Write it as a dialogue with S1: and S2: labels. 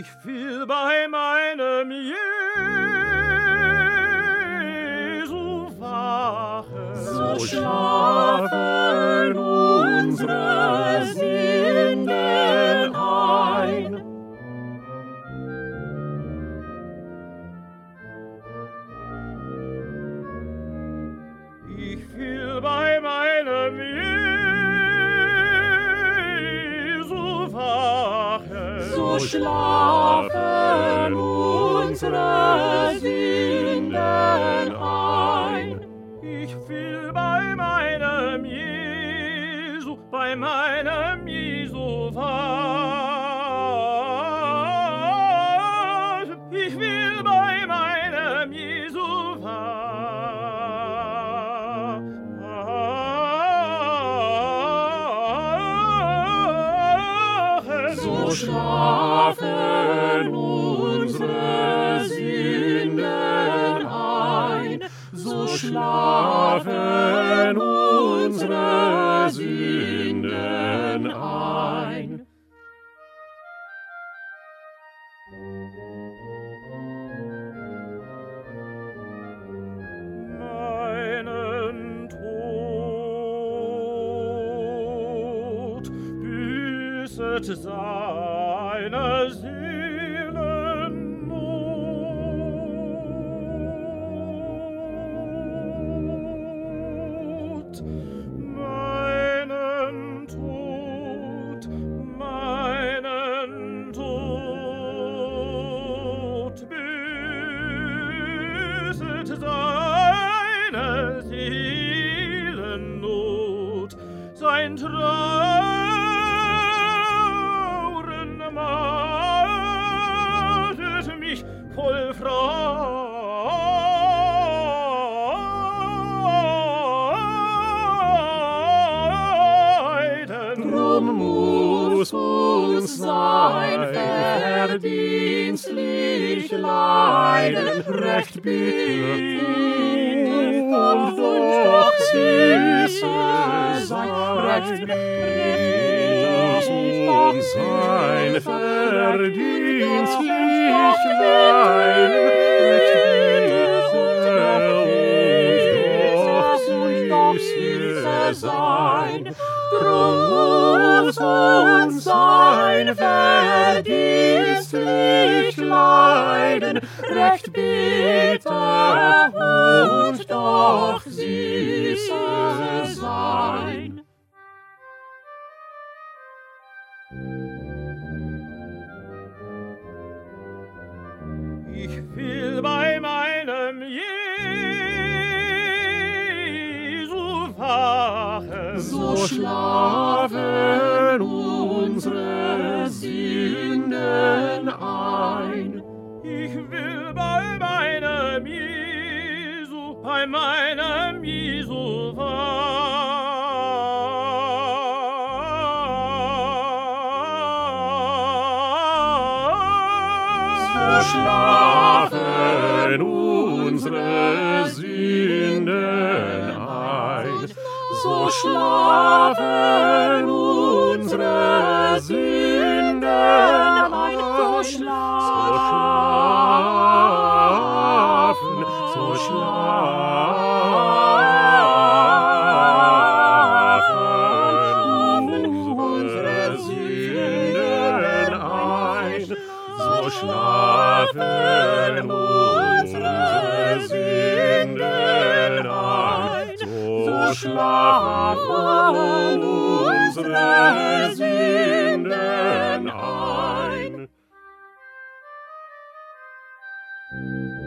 S1: Ich will bei meinem Jesu wachen,
S2: so schlafen unsere Sünden ein.
S1: Ich will bei meinem Jesu wachen,
S2: So schlafen unsere Sünden ein.
S1: ich will bei meinem Jesu wachen. Ich will bei meinem Jesu wachen.
S2: So schlafen unsere Sünden ein. So schlafen unsere Sünden ein.
S1: Meinen Tod büßet seine Seelennot. Meinen Tod büßet seine Seelennot, sein Trauern matet mich voll Freuden.
S2: Drum muss uns sein verdienstlich Leiden recht bitter und doch süße sein, recht bitter und sein verdienstlich Leiden recht bitter und doch süße sein. Drum muss uns sein verdienstlich Leiden recht bitter und doch süße sein.
S1: Ich will bei meinem Jesu wachen,
S2: So schlafen unsere Sünden ein.
S1: ich will bei meinem Jesu
S2: So schlafen unsere Sünden ein. So schlafen unsere Sünden ein. So schlafen unsere Sünden ein. So schlafen unsere Sünden ein. So schlafen unsere Sünden ein.